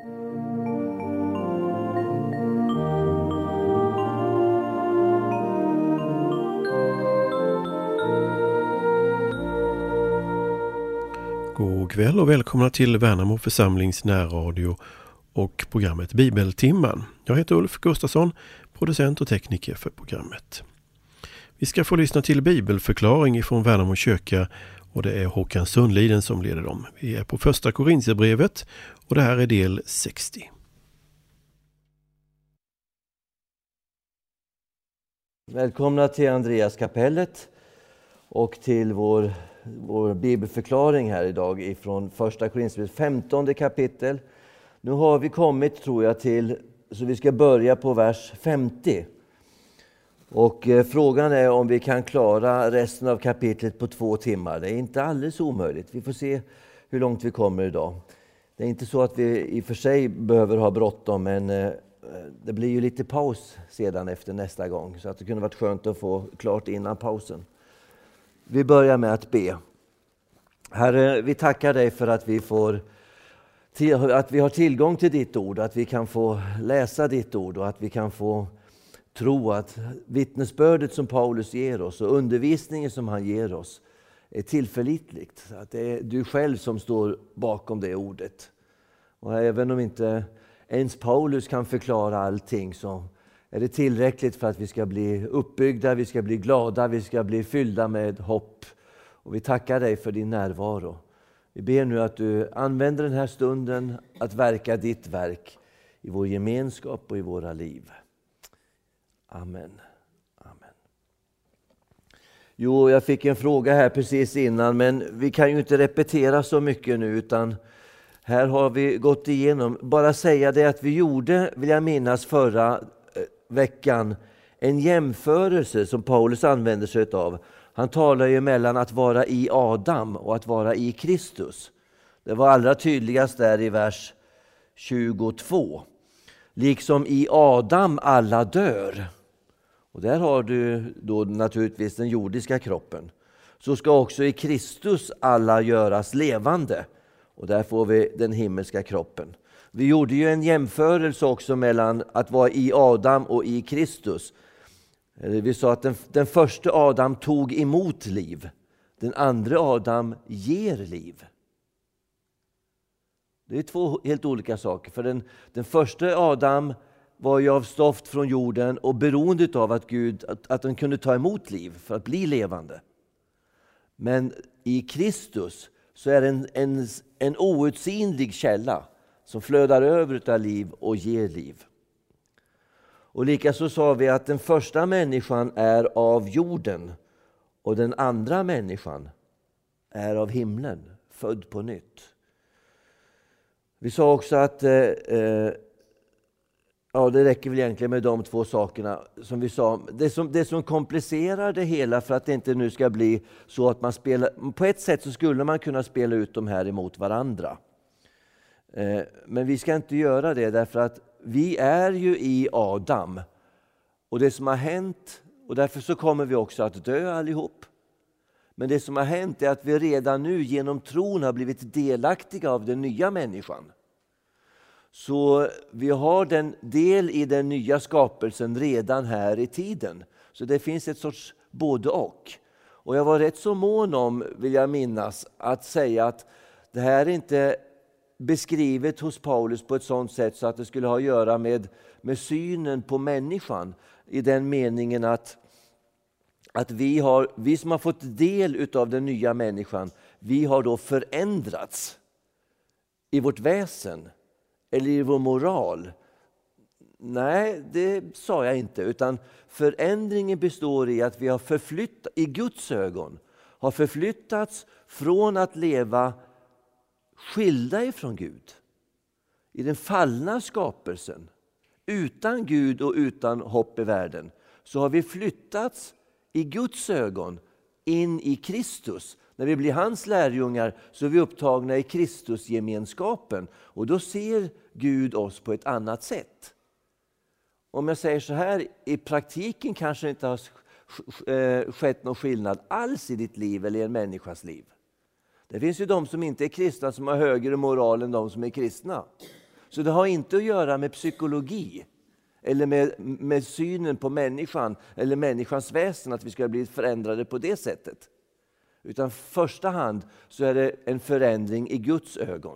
God kväll och välkomna till Värnamo församlings närradio och programmet Bibeltimman. Jag heter Ulf Gustafsson, producent och tekniker för programmet. Vi ska få lyssna till bibelförklaring från Värnamo kyrka och det är Håkan Sundliden som leder dem. Vi är på första Korinthierbrevet och det här är del 60. Välkomna till Andreaskapellet och till vår bibelförklaring här idag ifrån första Korinthierbrevet 15 kapitel. Nu har vi kommit, tror jag, till, så vi ska börja på vers 50. Och frågan är om vi kan klara resten av kapitlet på 2 timmar. Det är inte alldeles omöjligt. Vi får se hur långt vi kommer idag. Det är inte så att vi i och för sig behöver ha bråttom, men det blir ju lite paus sedan efter nästa gång. Så att det kunde varit skönt att få klart innan pausen. Vi börjar med att be. Herre, vi tackar dig för att vi har tillgång till ditt ord, att vi kan få läsa ditt ord och att vi kan få tro att vittnesbördet som Paulus ger oss och undervisningen som han ger oss är tillförlitligt. Att det är du själv som står bakom det ordet. Och även om inte ens Paulus kan förklara allting, så är det tillräckligt för att vi ska bli uppbyggda, vi ska bli glada, vi ska bli fyllda med hopp. Och vi tackar dig för din närvaro. Vi ber nu att du använder den här stunden att verka ditt verk i vår gemenskap och i våra liv. Amen. Amen. Jo, jag fick en fråga här precis innan, men vi kan ju inte repetera så mycket nu, utan här har vi gått igenom. Bara säga det att vi gjorde, vill jag minnas, förra veckan en jämförelse som Paulus använder sig av. Han talar ju mellan att vara i Adam och att vara i Kristus. Det var allra tydligast där i vers 22. Liksom i Adam alla dör. Och där har du då naturligtvis den jordiska kroppen. Så ska också i Kristus alla göras levande. Och där får vi den himmelska kroppen. Vi gjorde ju en jämförelse också mellan att vara i Adam och i Kristus. Vi sa att den första Adam tog emot liv. Den andra Adam ger liv. Det är 2 helt olika saker. För den första Adam var ju av stoft från jorden och beroende av att Gud att den kunde ta emot liv för att bli levande. Men i Kristus så är det en outsinlig källa som flödar över av liv och ger liv. Och likaså sa vi att den första människan är av jorden och den andra människan är av himlen, född på nytt. Vi sa också att det räcker väl egentligen med de 2 sakerna som vi sa. Det som komplicerar det hela, för att det inte nu ska bli så att man spelar, på ett sätt så skulle man kunna spela ut de här emot varandra. Men vi ska inte göra det, därför att vi är ju i Adam. Och det som har hänt, och därför så kommer vi också att dö allihop. Men det som har hänt är att vi redan nu genom tron har blivit delaktiga av den nya människan. Så vi har den del i den nya skapelsen redan här i tiden. Så det finns ett sorts både och. Och jag var rätt så mån om, vill jag minnas, att säga att det här är inte beskrivet hos Paulus på ett sådant sätt så att det skulle ha att göra med synen på människan. I den meningen att vi som har fått del av den nya människan, vi har då förändrats i vårt väsen eller i vår moral. Nej, det sa jag inte, utan förändringen består i att vi har i Guds ögon har förflyttats från att leva skilda ifrån Gud i den fallna skapelsen, utan Gud och utan hopp i världen, så har vi flyttats i Guds ögon in i Kristus. När vi blir hans lärjungar så är vi upptagna i Kristusgemenskapen, och då ser Gud oss på ett annat sätt. Om jag säger så här, i praktiken kanske det inte har skett någon skillnad alls i ditt liv eller i en människas liv. Det finns ju de som inte är kristna som har högre moral än de som är kristna. Så det har inte att göra med psykologi eller med synen på människan eller människans väsen, att vi ska bli förändrade på det sättet. Utan i första hand så är det en förändring i Guds ögon.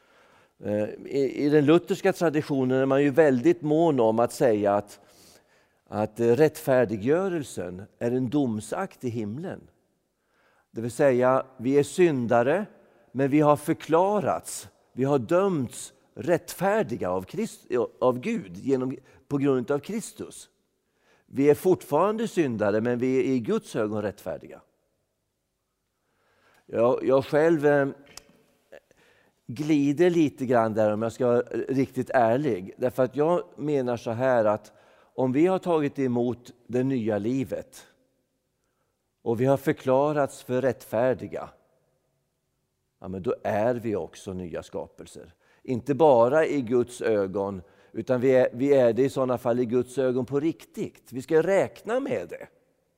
I den lutherska traditionen är man ju väldigt mån om att säga att rättfärdiggörelsen är en domsakt i himlen. Det vill säga, vi är syndare, men vi har förklarats, vi har dömts rättfärdiga av Gud på grund av Kristus. Vi är fortfarande syndare, men vi är i Guds ögon rättfärdiga. Jag själv glider lite grann där, om jag ska vara riktigt ärlig. Därför att jag menar så här, att om vi har tagit emot det nya livet och vi har förklarats för rättfärdiga, ja, men då är vi också nya skapelser. Inte bara i Guds ögon, utan vi är det i sådana fall i Guds ögon på riktigt. Vi ska räkna med det.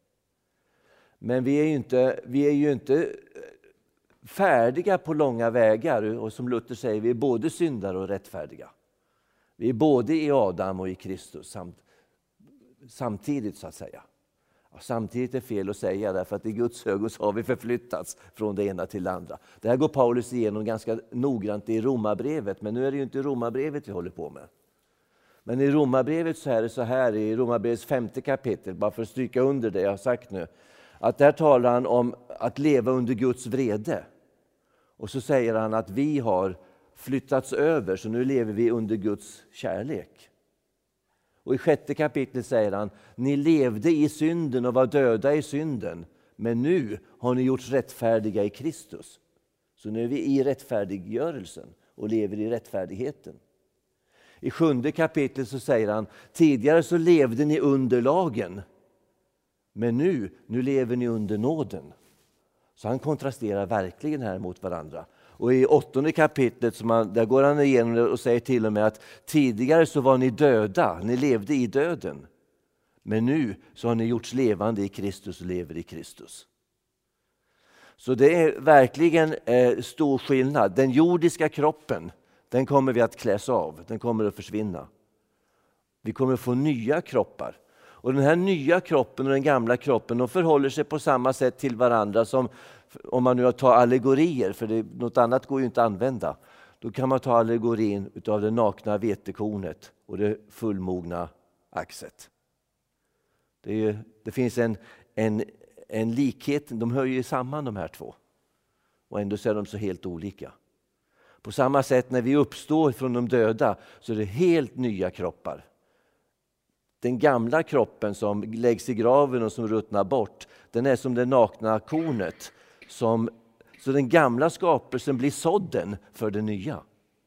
Men vi är ju inte färdiga på långa vägar. Och som Luther säger, vi är både syndare och rättfärdiga. Vi är både i Adam och i Kristus samtidigt, så att säga. Ja, samtidigt är fel att säga, därför att i Guds ögon så har vi förflyttats från det ena till det andra. Det här går Paulus igenom ganska noggrant i Romarbrevet, men nu är det ju inte Romarbrevet vi håller på med. Men i Romarbrevet så är det så här, i Romarbrevets 5:e kapitel, bara för att stryka under det jag har sagt nu, att där talar han om att leva under Guds vrede. Och så säger han att vi har flyttats över, så nu lever vi under Guds kärlek. Och i 6:e kapitlet säger han, ni levde i synden och var döda i synden, men nu har ni gjorts rättfärdiga i Kristus. Så nu är vi i rättfärdiggörelsen och lever i rättfärdigheten. I 7:e kapitlet så säger han, tidigare så levde ni under lagen, men nu lever ni under nåden. Så han kontrasterar verkligen här mot varandra. Och i 8:e kapitlet där går han igenom det och säger till och med att tidigare så var ni döda, ni levde i döden. Men nu så har ni gjorts levande i Kristus och lever i Kristus. Så det är verkligen stor skillnad. Den jordiska kroppen, den kommer vi att kläs av, den kommer att försvinna. Vi kommer att få nya kroppar. Och den här nya kroppen och den gamla kroppen, de förhåller sig på samma sätt till varandra som om man nu tar allegorier, för något annat går ju inte att använda. Då kan man ta allegorin utav det nakna vetekornet och det fullmogna axet. Det finns en likhet, de hör ju samman de här två. Och ändå så är de så helt olika. På samma sätt när vi uppstår från de döda så är det helt nya kroppar. Den gamla kroppen som läggs i graven och som ruttnar bort, den är som det nakna kornet. Så den gamla skapelsen blir sådden för det nya.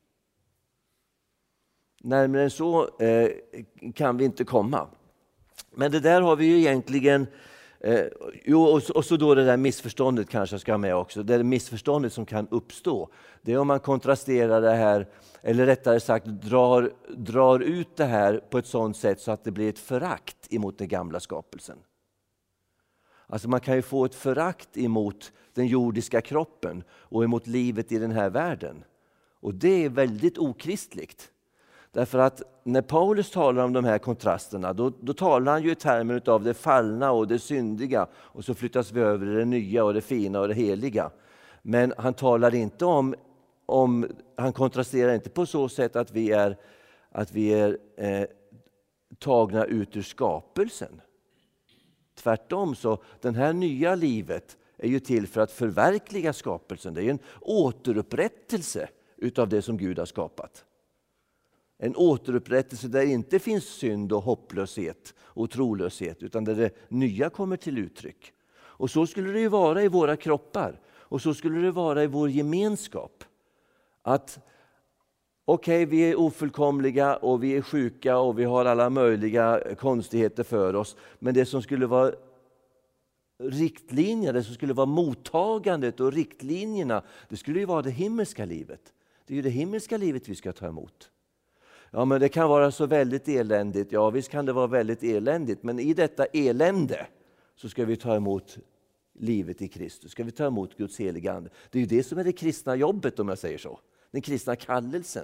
Närmare än så kan vi inte komma. Men det där har vi ju egentligen... och så då det där missförståndet kanske ska med också. Det är missförståndet som kan uppstå. Det är om man kontrasterar det här, eller rättare sagt drar ut det här på ett sådant sätt så att det blir ett förakt emot den gamla skapelsen. Alltså man kan ju få ett förakt emot den jordiska kroppen och emot livet i den här världen. Och det är väldigt okristligt. Därför att när Paulus talar om de här kontrasterna, då talar han ju i termer av det fallna och det syndiga, och så flyttas vi över i det nya och det fina och det heliga. Men han talar inte han kontrasterar inte på så sätt att vi är tagna ut ur skapelsen. Tvärtom, så det här nya livet är ju till för att förverkliga skapelsen. Det är ju en återupprättelse utav det som Gud har skapat. En återupprättelse där det inte finns synd och hopplöshet och trolöshet, utan där det nya kommer till uttryck. Och så skulle det ju vara i våra kroppar. Och så skulle det vara i vår gemenskap. Att okej, vi är ofullkomliga och vi är sjuka och vi har alla möjliga konstigheter för oss. Men det som skulle vara riktlinjer, det som skulle vara mottagandet och riktlinjerna, det skulle ju vara det himmelska livet. Det är ju det himmelska livet vi ska ta emot. Ja, men det kan vara så väldigt eländigt. Ja, visst kan det vara väldigt eländigt. Men i detta elände så ska vi ta emot livet i Kristus. Ska vi ta emot Guds heliga ande. Det är ju det som är det kristna jobbet, om jag säger så. Den kristna kallelsen.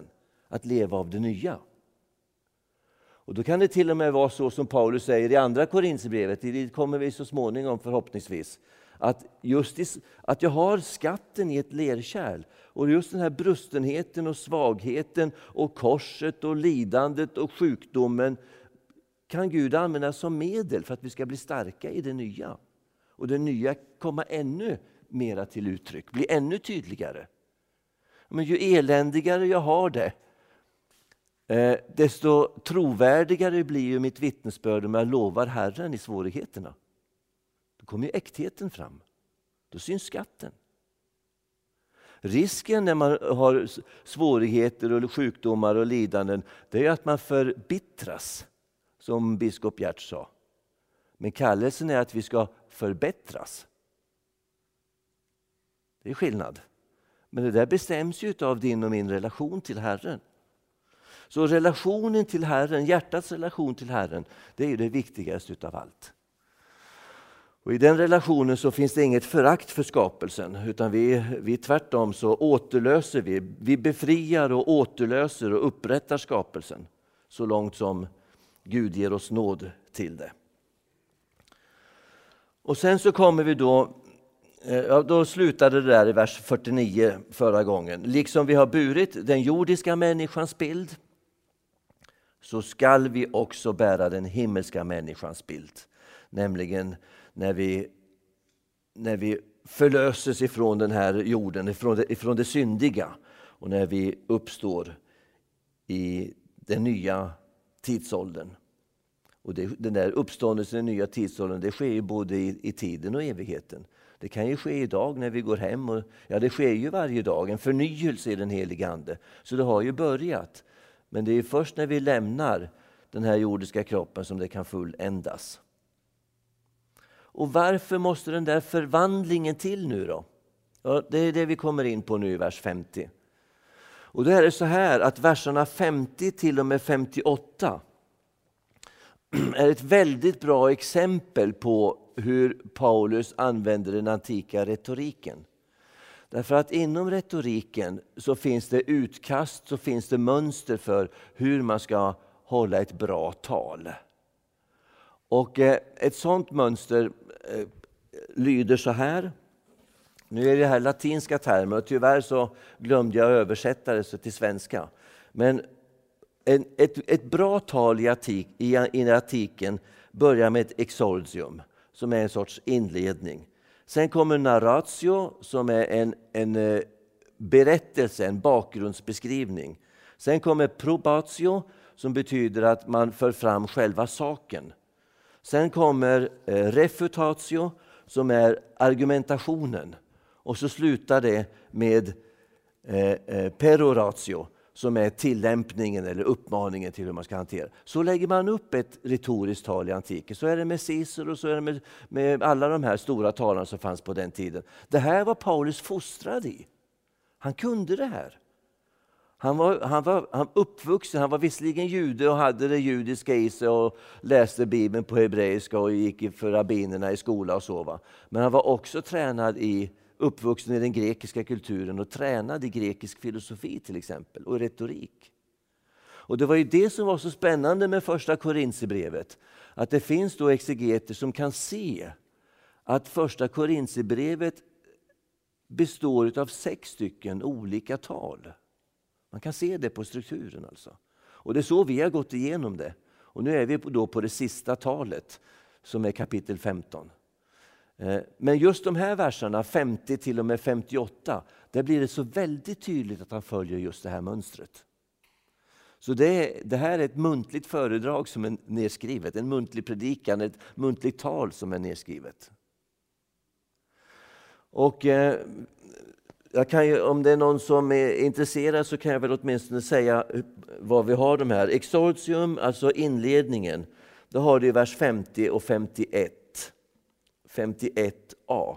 att leva av det nya. Och då kan det till och med vara så som Paulus säger i andra Korinthierbrevet, det kommer vi så småningom förhoppningsvis, att att jag har skatten i ett lerkärl. Och just den här brustenheten och svagheten och korset och lidandet och sjukdomen kan Gud använda som medel för att vi ska bli starka i det nya. Och det nya kommer ännu mera till uttryck, blir ännu tydligare. Men ju eländigare jag har det, desto trovärdigare blir ju mitt vittnesbörd om jag lovar Herren i svårigheterna. Då kommer ju äktheten fram. Då syns skatten. Risken när man har svårigheter och sjukdomar och lidanden, det är att man förbittras, som biskop Gert sa. Men kallelsen är att vi ska förbättras. Det är skillnad. Men det där bestäms ju av din och min relation till Herren. Så relationen till Herren, hjärtats relation till Herren, det är ju det viktigaste utav allt. Och i den relationen så finns det inget förakt för skapelsen, utan vi tvärtom så återlöser vi befriar och återlöser och upprättar skapelsen så långt som Gud ger oss nåd till det. Och sen så kommer vi då slutade det där i vers 49 förra gången. Liksom vi har burit den jordiska människans bild, så skall vi också bära den himmelska människans bild. Nämligen när vi förlöses ifrån den här jorden, ifrån det syndiga, och när vi uppstår i den nya tidsåldern. Och den där uppståndelsen i den nya tidsåldern, det sker ju både i tiden och evigheten. Det kan ju ske idag när vi går hem. Och, det sker ju varje dag. En förnyelse i den heliga ande. Så det har ju börjat. Men det är först när vi lämnar den här jordiska kroppen som det kan fulländas. Och varför måste den där förvandlingen till nu då? Ja, det är det vi kommer in på nu i vers 50. Och då är det så här att verserna 50 till och med 58 är ett väldigt bra exempel på hur Paulus använder den antika retoriken. Därför att inom retoriken så finns det utkast, så finns det mönster för hur man ska hålla ett bra tal. Och ett sådant mönster lyder så här. Nu är det här latinska termer och tyvärr så glömde jag översätta det till svenska. Men ett bra tal i antiken börjar med ett exordium som är en sorts inledning. Sen kommer narratio som är en berättelse, en bakgrundsbeskrivning. Sen kommer probatio som betyder att man för fram själva saken. Sen kommer refutatio som är argumentationen. Och så slutar det med peroratio som är tillämpningen eller uppmaningen till hur man ska hantera. Så lägger man upp ett retoriskt tal i antiken. Så är det med Cicero och så är det med alla de här stora talarna som fanns på den tiden. Det här var Paulus fostrad i. Han kunde det här. Han var uppvuxen, han var visserligen jude och hade det judiska i sig och läste Bibeln på hebreiska och gick för rabbinerna i skola och så. Va? Men han var också uppvuxen i den grekiska kulturen och tränad i grekisk filosofi till exempel och retorik. Och det var ju det som var så spännande med första Korinthierbrevet. Att det finns då exegeter som kan se att första Korinthierbrevet består av 6 stycken olika tal. Man kan se det på strukturen alltså. Och det är så vi har gått igenom det. Och nu är vi då på det sista talet som är kapitel 15. Men just de här verserna, 50 till och med 58, där blir det så väldigt tydligt att han följer just det här mönstret. Så det här är ett muntligt föredrag som är nedskrivet, en muntlig predikan, ett muntligt tal som är nedskrivet. Och om det är någon som är intresserad så kan jag väl åtminstone säga vad vi har de här. Exordium, alltså inledningen, då har du i vers 50 och 51. 51a.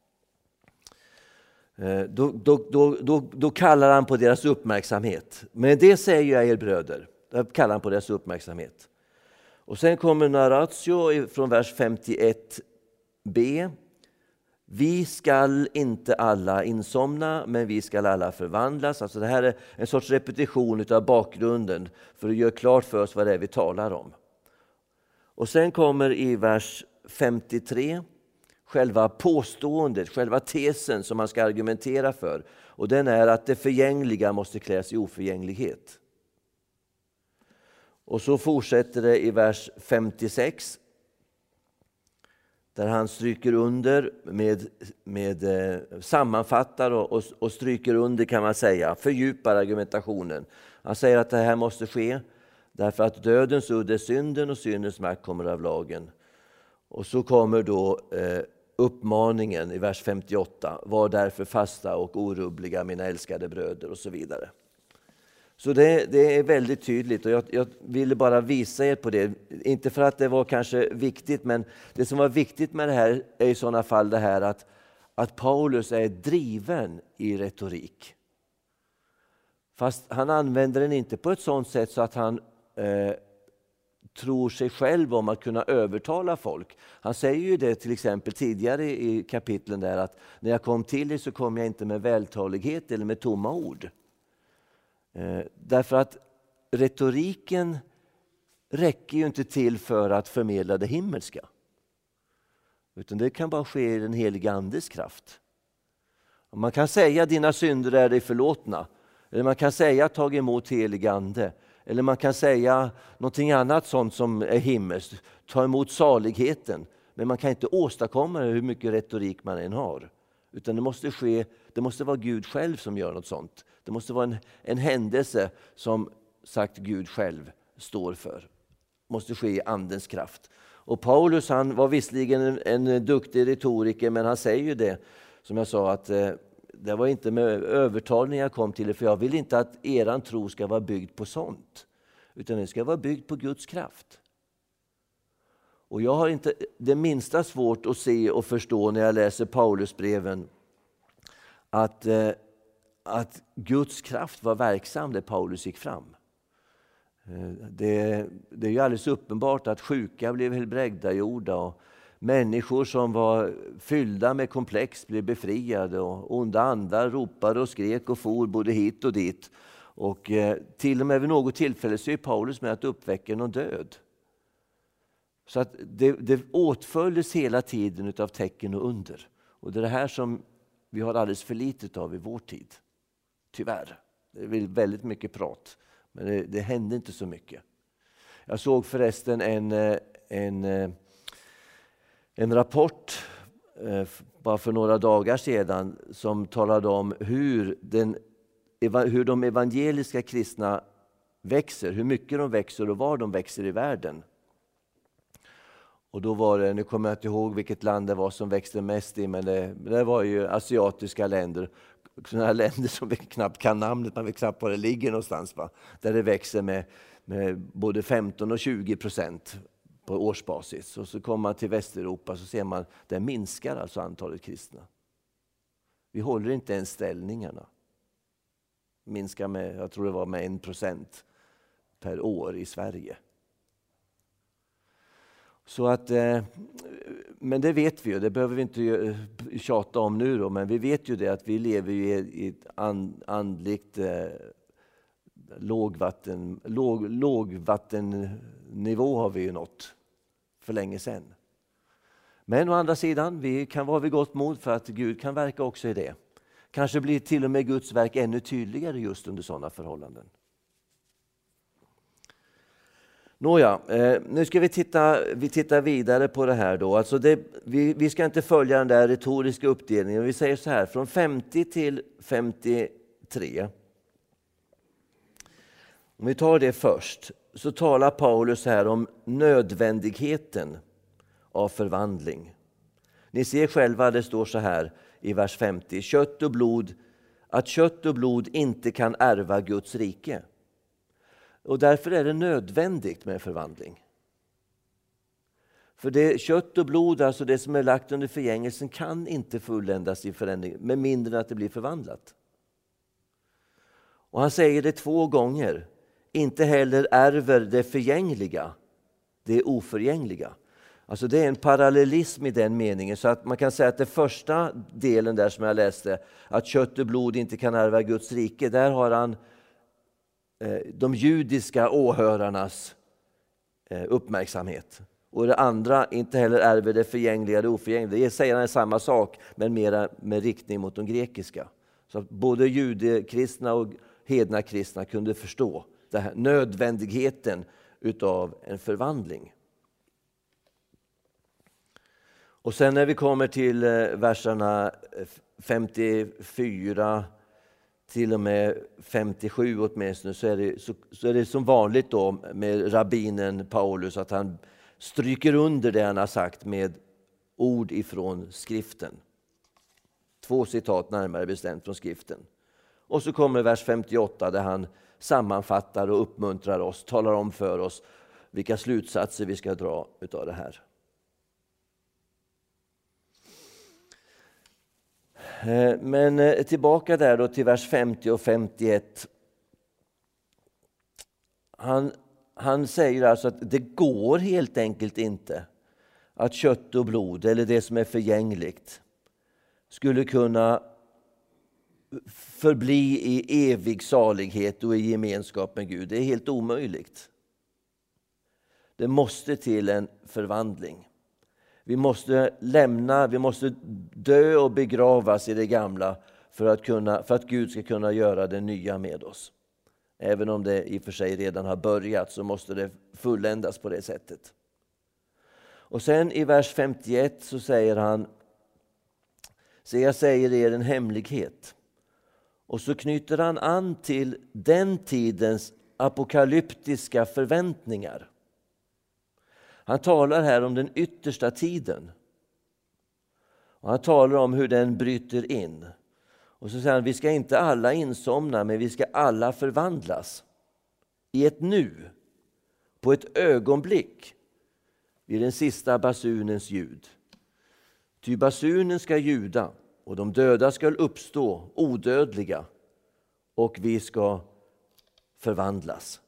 Då kallar han på deras uppmärksamhet. Men det säger jag er bröder. Då kallar han på deras uppmärksamhet. Och sen kommer narratio från vers 51b. Vi skall inte alla insomna, men vi skall alla förvandlas. Alltså det här är en sorts repetition av bakgrunden för att göra klart för oss vad det är vi talar om. Och sen kommer i vers 53 själva påståendet, själva tesen som man ska argumentera för. Och den är att det förgängliga måste kläs i oförgänglighet. Och så fortsätter det i vers 56. Där han stryker under sammanfattar och stryker under, kan man säga, fördjupar argumentationen. Han säger att det här måste ske därför att dödens udd är synden och syndens makt kommer av lagen. Och så kommer då uppmaningen i vers 58. Var därför fasta och orubbliga, mina älskade bröder, och så vidare. Så det är väldigt tydligt, och jag ville bara visa er på det. Inte för att det var kanske viktigt, men det som var viktigt med det här är i sådana fall det här att Paulus är driven i retorik. Fast han använder den inte på ett sådant sätt så att han tror sig själv om att kunna övertala folk. Han säger ju det till exempel tidigare i kapitlen där, att när jag kom till er så kom jag inte med vältalighet eller med tomma ord. Därför att retoriken räcker ju inte till för att förmedla det himmelska. Utan det kan bara ske i den heliga andes kraft. Man kan säga dina synder är dig förlåtna. Eller man kan säga tag emot helig ande. Eller man kan säga någonting annat sånt som är himmelskt. Ta emot saligheten. Men man kan inte åstadkomma det hur mycket retorik man än har. Utan det måste vara Gud själv som gör något sånt. Det måste vara en händelse som sagt Gud själv står för. Det måste ske i andens kraft. Och Paulus, han var visserligen en duktig retoriker, men han säger ju det som jag sa, att det var inte med övertalning jag kom till er, för jag vill inte att eran tro ska vara byggd på sånt. Utan det ska vara byggd på Guds kraft. Och jag har inte det minsta svårt att se och förstå när jag läser Paulusbreven att Guds kraft var verksam där Paulus gick fram. Det är ju alldeles uppenbart att sjuka blev helbrägdagjorda och människor som var fyllda med komplex blev befriade och onda andar ropade och skrek och for både hit och dit. Och till och med vid något tillfälle så är Paulus med att uppväcka någon död. Så att det åtföljdes hela tiden av tecken och under. Och det är det här som vi har alldeles för lite av i vår tid. Tyvärr. Det är väldigt mycket prat. Men det händer inte så mycket. Jag såg förresten en rapport bara för några dagar sedan som talade om hur de evangeliska kristna växer. Hur mycket de växer och var de växer i världen. Och då var det, nu kommer jag inte ihåg vilket land det var som växte mest i, men det var ju asiatiska länder. Sådana här länder som vi knappt kan namnet, man vet knappt var det ligger någonstans. Va? Där det växer med både 15 och 20% på årsbasis. Och så kommer man till Västeuropa så ser man, där minskar alltså antalet kristna. Vi håller inte ens ställningarna. Minskar med, jag tror det var med 1% per år i Sverige. Så att, men det vet vi ju, det behöver vi inte tjata om nu då, men vi vet ju det att vi lever ju i ett andligt lågvattennivå har vi ju nått för länge sedan. Men å andra sidan, vi kan vara vid gott mod för att Gud kan verka också i det. Kanske blir till och med Guds verk ännu tydligare just under sådana förhållanden. Nåja, nu ska vi titta vidare på det här då. Alltså vi ska inte följa den där retoriska uppdelningen. Vi säger så här, från 50 till 53. Om vi tar det först, så talar Paulus här om nödvändigheten av förvandling. Ni ser själva, det står så här i vers 50. Att kött och blod inte kan ärva Guds rike. Och därför är det nödvändigt med förvandling. För det kött och blod, alltså det som är lagt under förgängelsen, kan inte fulländas i förändring med mindre än att det blir förvandlat. Och han säger det 2 gånger. Inte heller ärver det förgängliga, det oförgängliga. Alltså det är en parallellism i den meningen, så att man kan säga att det första delen där som jag läste, att kött och blod inte kan ärva Guds rike, där har han de judiska åhörarnas uppmärksamhet. Och det andra, inte heller ärver det förgängliga det oförgängliga. Det säger han samma sak, men mera med riktning mot de grekiska. Så att både judekristna och hedna kristna kunde förstå det här, nödvändigheten utav en förvandling. Och sen när vi kommer till verserna 54 till och med 57 åtminstone, så är det som vanligt då med rabbinen Paulus, att han stryker under det han har sagt med ord ifrån skriften. 2 citat närmare bestämt från skriften. Och så kommer vers 58 där han sammanfattar och uppmuntrar oss, talar om för oss vilka slutsatser vi ska dra utav det här. Men tillbaka där då till vers 50 och 51. Han säger alltså att det går helt enkelt inte att kött och blod, eller det som är förgängligt, skulle kunna förbli i evig salighet och i gemenskap med Gud. Det är helt omöjligt. Det måste till en förvandling. Vi måste dö och begravas i det gamla för att Gud ska kunna göra det nya med oss. Även om det i och för sig redan har börjat, så måste det fulländas på det sättet. Och sen i vers 51 så säger han: "Se, jag säger er en hemlighet." Och så knyter han an till den tidens apokalyptiska förväntningar. Han talar här om den yttersta tiden. Och han talar om hur den bryter in. Och så säger han: vi ska inte alla insomna, men vi ska alla förvandlas. I ett nu, på ett ögonblick, vid den sista basunens ljud. Ty basunen ska ljuda, och de döda ska uppstå odödliga, och vi ska förvandlas.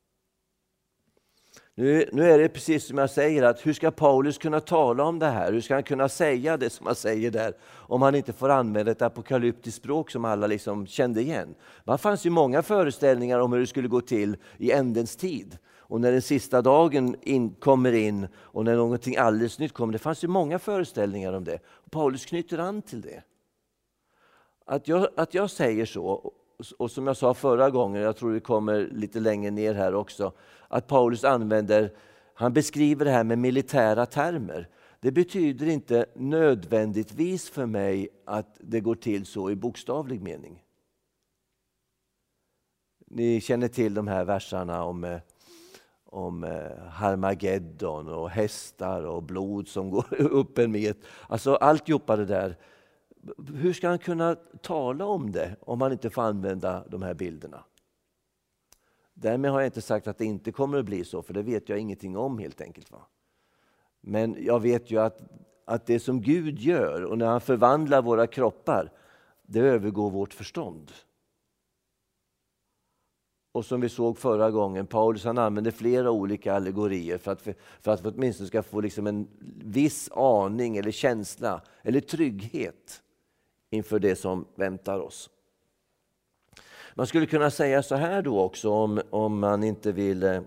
Nu är det precis som jag säger, att hur ska Paulus kunna tala om det här? Hur ska han kunna säga det som han säger där, om han inte får använda ett apokalyptiskt språk som alla liksom kände igen? Det fanns ju många föreställningar om hur det skulle gå till i ändens tid. Och när den sista dagen kommer in och när någonting alldeles nytt kommer. Det fanns ju många föreställningar om det. Och Paulus knyter an till det. Att jag säger så, och som jag sa förra gången, jag tror det kommer lite längre ner här också, att Paulus han beskriver det här med militära termer. Det betyder inte nödvändigtvis för mig att det går till så i bokstavlig mening. Ni känner till de här versarna om Harmageddon och hästar och blod som går upp en met. Alltså alltihopa det där. Hur ska han kunna tala om det om han inte får använda de här bilderna? Därmed har jag inte sagt att det inte kommer att bli så, för det vet jag ingenting om helt enkelt. Va? Men jag vet ju att det som Gud gör, och när han förvandlar våra kroppar, det övergår vårt förstånd. Och som vi såg förra gången, Paulus han använder flera olika allegorier för att vi åtminstone ska få liksom en viss aning eller känsla eller trygghet inför det som väntar oss. Man skulle kunna säga så här då också, om man inte vill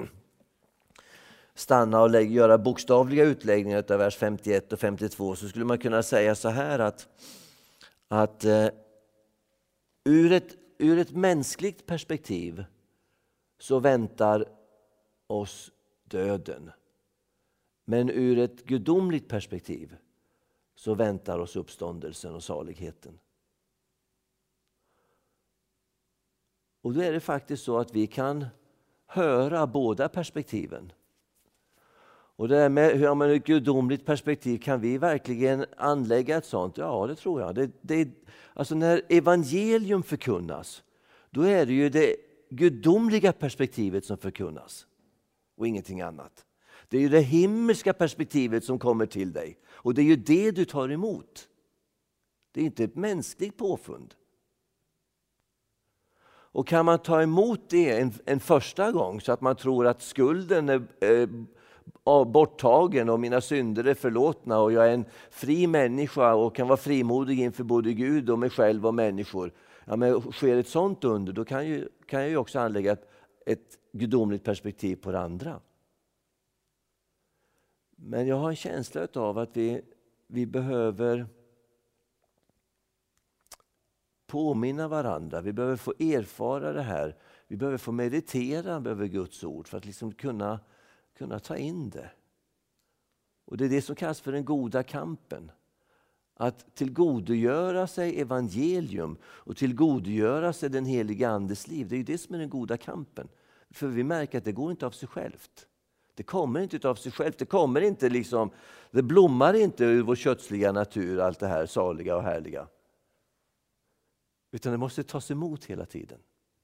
stanna och göra bokstavliga utläggningar av vers 51 och 52, så skulle man kunna säga så här att ur ett mänskligt perspektiv så väntar oss döden. Men ur ett gudomligt perspektiv så väntar oss uppståndelsen och saligheten. Och då är det faktiskt så att vi kan höra båda perspektiven. Och det med hur man ur ett gudomligt perspektiv, kan vi verkligen anlägga ett sånt? Ja, det tror jag. Alltså när evangelium förkunnas, då är det ju det gudomliga perspektivet som förkunnas och ingenting annat. Det är ju det himmelska perspektivet som kommer till dig, och det är ju det du tar emot. Det är inte ett mänskligt påfund. Och kan man ta emot det en första gång så att man tror att skulden är borttagen och mina synder är förlåtna och jag är en fri människa och kan vara frimodig inför både Gud och mig själv och människor. Ja, men sker ett sånt under, då kan jag ju också anlägga ett gudomligt perspektiv på det andra. Men jag har en känsla av att vi behöver påminna varandra. Vi behöver få erfara det här. Vi behöver få meditera över Guds ord för att liksom kunna ta in det. Och det är det som kallas för den goda kampen. Att tillgodogöra sig evangelium och tillgodogöra sig den heliga Andes liv. Det är ju det som är den goda kampen. För vi märker att det går inte av sig självt. Det kommer inte av sig självt. Det blommar inte ur vår kötsliga natur, allt det här saliga och härliga. Utan det måste tas emot hela tiden.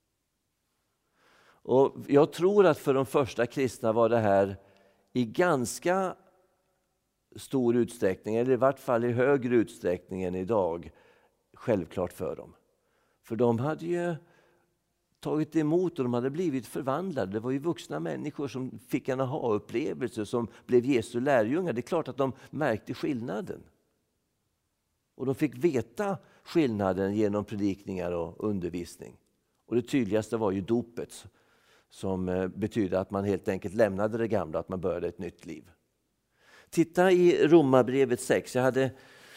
Och jag tror att för de första kristna var det här i ganska stor utsträckning, eller i vart fall i högre utsträckning än idag, självklart för dem. För de hade ju tagit emot och de hade blivit förvandlade. Det var ju vuxna människor som fick en aha-upplevelse, som blev Jesu lärjungar. Det är klart att de märkte skillnaden. Och de fick veta skillnaden genom predikningar och undervisning. Och det tydligaste var ju dopet, som betyder att man helt enkelt lämnade det gamla, att man började ett nytt liv. Titta i Romarbrevet 6. Jag hade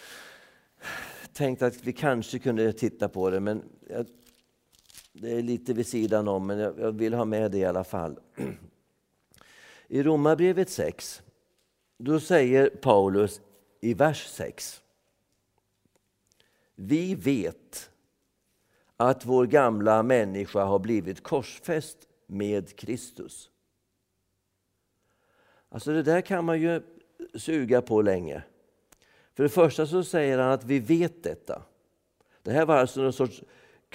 tänkt att vi kanske kunde titta på det, men det är lite vid sidan om, men jag vill ha med det i alla fall. I Romarbrevet 6, då säger Paulus i vers 6: vi vet att vår gamla människa har blivit korsfäst med Kristus. Alltså det där kan man ju suga på länge. För det första så säger han att vi vet detta. Det här var alltså någon sorts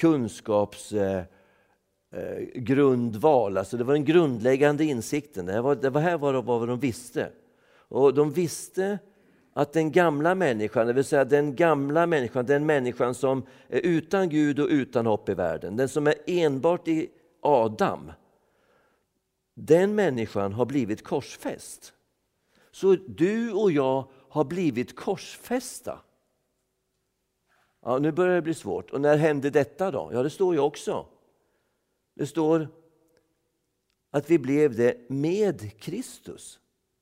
kunskapsgrundval. Alltså det var den grundläggande insikten. Det här var vad de visste. Och de visste att den gamla människan, det vill säga den människan som är utan Gud och utan hopp i världen, den som är enbart i Adam, den människan har blivit korsfäst. Så du och jag har blivit korsfästa. Ja, nu börjar det bli svårt. Och när hände detta då? Ja, det står ju också. Det står att vi blev det med Kristus.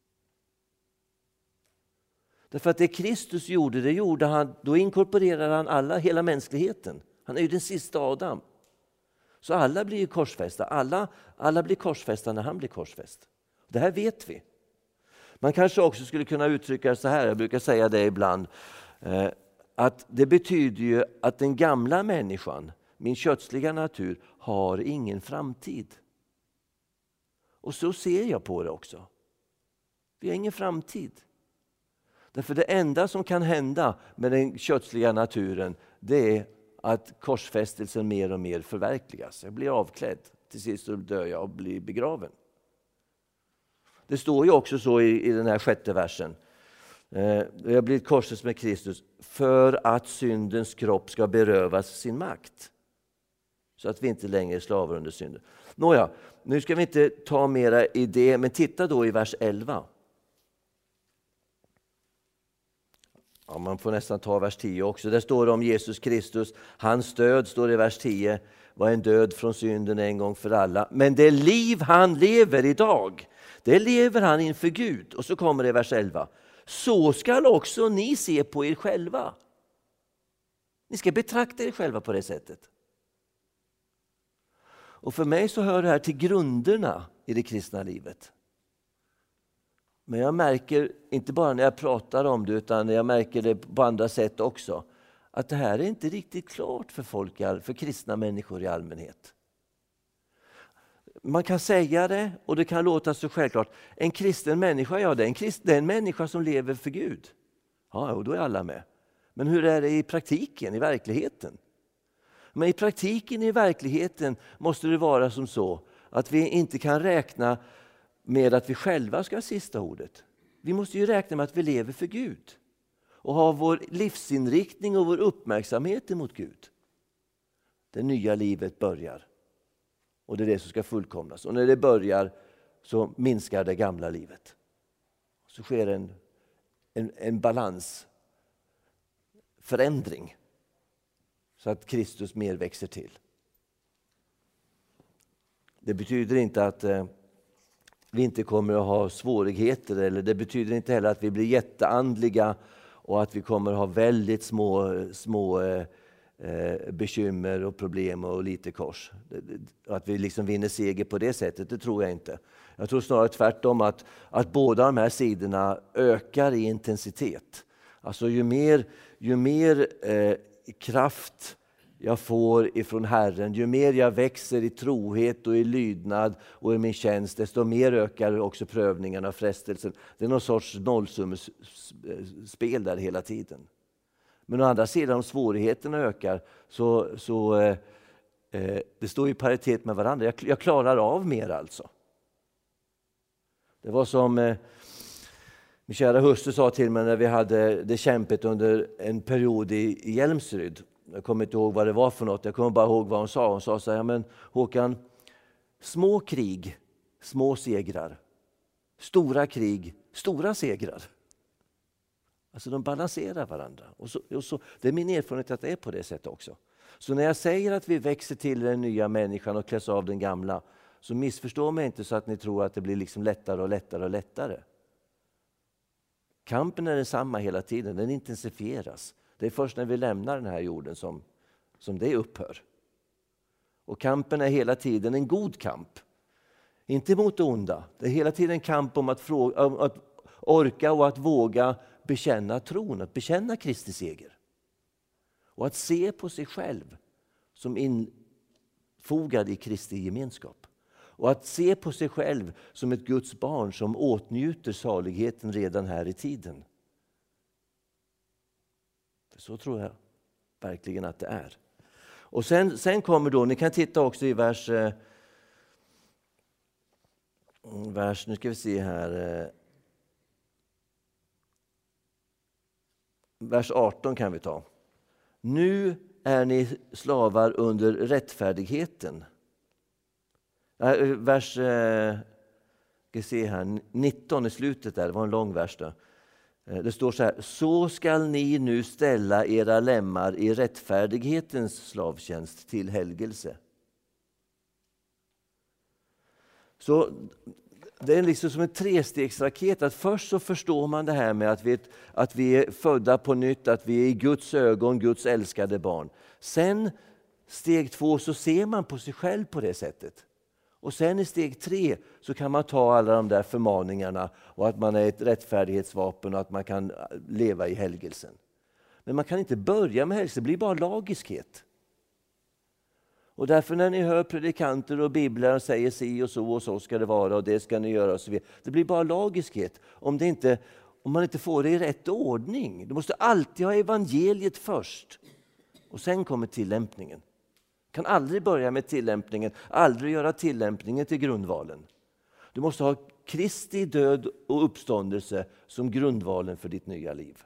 Därför att det Kristus gjorde han, då inkorporerade han hela mänskligheten. Han är ju den sista Adam. Så alla blir ju korsfästa. Alla blir korsfästa när han blir korsfäst. Det här vet vi. Man kanske också skulle kunna uttrycka det så här, jag brukar säga det ibland, att det betyder ju att den gamla människan, min kötsliga natur, har ingen framtid. Och så ser jag på det också. Vi har ingen framtid. Därför det enda som kan hända med den kötsliga naturen, det är att korsfästelsen mer och mer förverkligas. Jag blir avklädd, till sist så dör jag och blir begraven. Det står ju också så i den här 6:e versen. Jag blir korsfäst med Kristus för att syndens kropp ska berövas sin makt. Så att vi inte längre är slavar under synden. Nåja, nu ska vi inte ta mera i det, men titta då i vers 11. Ja, man får nästan ta vers 10 också. Där står det om Jesus Kristus. Hans död, står det i vers 10, var en död från synden en gång för alla. Men det liv han lever idag, det lever han inför Gud. Och så kommer det i vers 11. Så ska också ni se på er själva. Ni ska betrakta er själva på det sättet. Och för mig så hör det här till grunderna i det kristna livet. Men jag märker, inte bara när jag pratar om det, utan jag märker det på andra sätt också, att det här är inte riktigt klart för folk, för kristna människor i allmänhet. Man kan säga det och det kan låta så självklart. En kristen människa, ja, det är en människa som lever för Gud. Ja, och då är alla med. Men hur är det i praktiken, i verkligheten? Men i praktiken, i verkligheten, måste det vara som så att vi inte kan räkna med att vi själva ska ha sista ordet. Vi måste ju räkna med att vi lever för Gud och ha vår livsinriktning och vår uppmärksamhet emot Gud. Det nya livet börjar. Och det är det som ska fullkomnas. Och när det börjar så minskar det gamla livet. så sker en balansförändring så att Kristus mer växer till. Det betyder inte att vi inte kommer att ha svårigheter, eller det betyder inte heller att vi blir jätteandliga och att vi kommer att ha väldigt små bekymmer och problem och lite kors. Att vi liksom vinner seger på det sättet, det tror jag inte. Jag tror snarare tvärtom att båda de här sidorna ökar i intensitet. Alltså ju mer kraft jag får ifrån Herren, ju mer jag växer i trohet och i lydnad och i min tjänst, desto mer ökar också prövningarna och frestelsen. Det är någon sorts nollsummespel där hela tiden. Men å andra sidan, om svårigheterna ökar så det står i paritet med varandra. Jag klarar av mer alltså. Det var som min kära hustru sa till mig när vi hade det kämpet under en period i Hjälmsryd. Jag kommer inte ihåg vad det var för något. Jag kommer bara ihåg vad hon sa. Hon sa så här: men Håkan, små krig, små segrar. Stora krig, stora segrar. Alltså de balanserar varandra. Och så, det är min erfarenhet att det är på det sättet också. Så när jag säger att vi växer till den nya människan och kläs av den gamla, så missförstå mig inte så att ni tror att det blir liksom lättare och lättare och lättare. Kampen är densamma hela tiden, den intensifieras. Det är först när vi lämnar den här jorden som det upphör. Och kampen är hela tiden en god kamp. Inte mot det onda. Det är hela tiden en kamp om att orka och att våga bekänna tron, att bekänna Kristi seger. Och att se på sig själv som infogad i Kristi gemenskap. Och att se på sig själv som ett Guds barn som åtnjuter saligheten redan här i tiden. Så tror jag verkligen att det är. Och sen kommer då, ni kan titta också i vers, nu ska vi se här, vers 18 kan vi ta. Nu är ni slavar under rättfärdigheten. Vers ska se här, 19 i slutet där, det var en lång vers då. Det står så här: så skall ni nu ställa era lemmar i rättfärdighetens slavtjänst till helgelse. Så det är liksom som en trestegsraket, att först så förstår man det här med att vi är födda på nytt, att vi är i Guds ögon, Guds älskade barn. Sen steg 2 så ser man på sig själv på det sättet. Och sen i steg 3 så kan man ta alla de där förmaningarna och att man är ett rättfärdighetsvapen och att man kan leva i helgelsen. Men man kan inte börja med helgelsen, det blir bara lagiskhet. Och därför när ni hör predikanter och biblar säger si och så ska det vara och det ska ni göra och så vidare. Det blir bara lagiskhet om man inte får det i rätt ordning. Du måste alltid ha evangeliet först och sen kommer tillämpningen. Kan aldrig börja med tillämpningen, aldrig göra tillämpningen till grundvalen. Du måste ha Kristi död och uppståndelse som grundvalen för ditt nya liv.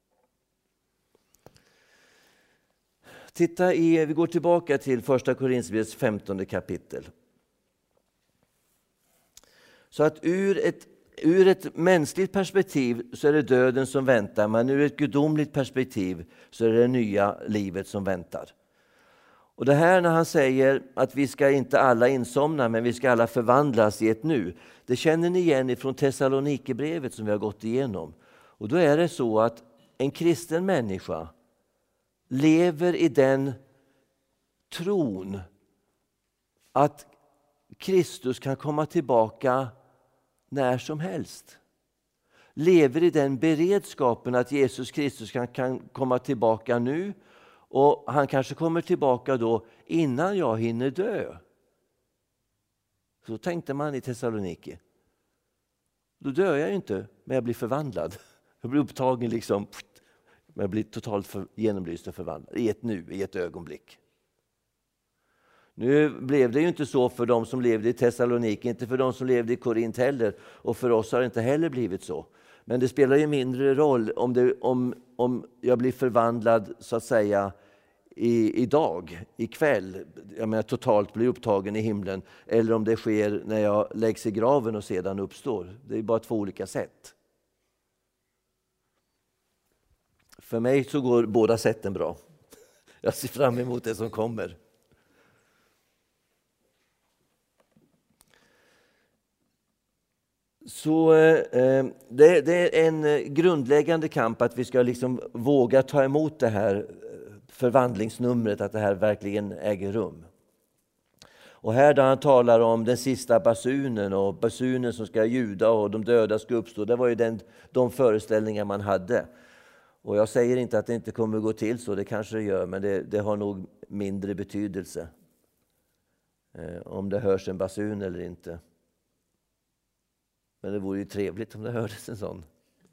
Vi går tillbaka till första Korinthierbrevets 15 kapitel. Så att ur ett mänskligt perspektiv så är det döden som väntar, men ur ett gudomligt perspektiv så är det nya livet som väntar. Och det här när han säger att vi ska inte alla insomna, men vi ska alla förvandlas i ett nu. Det känner ni igen ifrån Thessalonikerbrevet som vi har gått igenom. Och då är det så att en kristen människa lever i den tron att Kristus kan komma tillbaka när som helst. Lever i den beredskapen att Jesus Kristus kan komma tillbaka nu. Och han kanske kommer tillbaka då innan jag hinner dö. Så tänkte man i Thessalonike. Då dör jag ju inte, men jag blir förvandlad. Jag blir upptagen liksom. Men jag blir totalt genomlyst och förvandlad i ett nu, i ett ögonblick. Nu blev det ju inte så för de som levde i Thessalonike, inte för de som levde i Korint heller. Och för oss har det inte heller blivit så. Men det spelar ju mindre roll om jag blir förvandlad så att säga idag, ikväll. Jag menar totalt blir upptagen i himlen. Eller om det sker när jag läggs i graven och sedan uppstår. Det är bara två olika sätt. För mig så går båda sätten bra. Jag ser fram emot det som kommer. Så det är en grundläggande kamp att vi ska liksom våga ta emot det här förvandlingsnumret, att det här verkligen äger rum. Och här där han talar om den sista basunen och basunen som ska ljuda och de döda ska uppstå, det var ju de föreställningar man hade. Och jag säger inte att det inte kommer att gå till så, det kanske det gör, men det har nog mindre betydelse om det hörs en basun eller inte. Men det vore ju trevligt om det hördes en sån.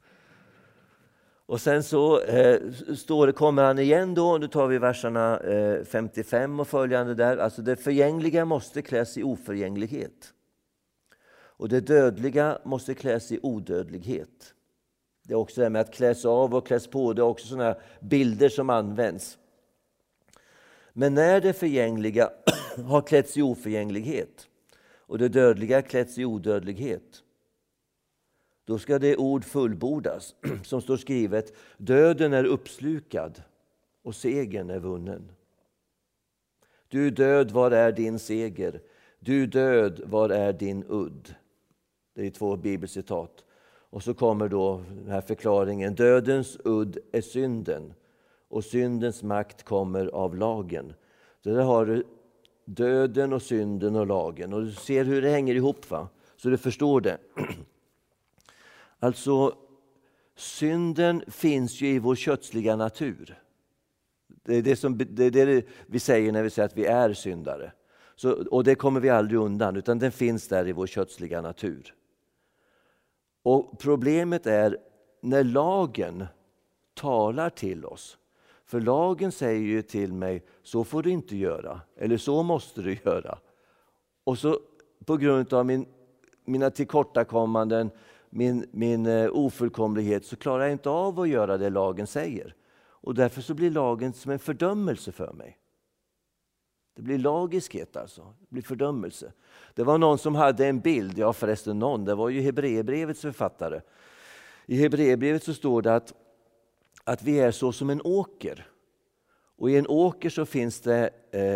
Och sen så kommer han igen då, nu tar vi verserna 55 och följande där. Alltså det förgängliga måste kläs i oförgänglighet. Och det dödliga måste kläs i odödlighet. Det är också det med att kläs av och kläs på, det är också sådana bilder som används. Men när det förgängliga har klätts i oförgänglighet och det dödliga klätts i odödlighet, då ska det ord fullbordas som står skrivet: döden är uppslukad och segern är vunnen. Du död, var är din seger? Du död, var är din udd? Det är 2 bibelcitat. Och så kommer då den här förklaringen: dödens udd är synden och syndens makt kommer av lagen. Så där har du döden och synden och lagen. Och du ser hur det hänger ihop, va? Så du förstår det. Alltså, synden finns ju i vår kötsliga natur. Det är det vi säger när vi säger att vi är syndare. Och det kommer vi aldrig undan, utan den finns där i vår kötsliga natur. Och problemet är när lagen talar till oss. För lagen säger ju till mig: så får du inte göra, eller så måste du göra. Och så på grund av mina tillkortakommanden, min ofullkomlighet, så klarar jag inte av att göra det lagen säger. Och därför så blir lagen som en fördömelse för mig. Det blir lagiskhet alltså, det blir fördömelse. Det var någon som hade en bild, det var ju Hebreerbrevets författare. I Hebreerbrevet så står det att vi är så som en åker. Och i en åker så finns det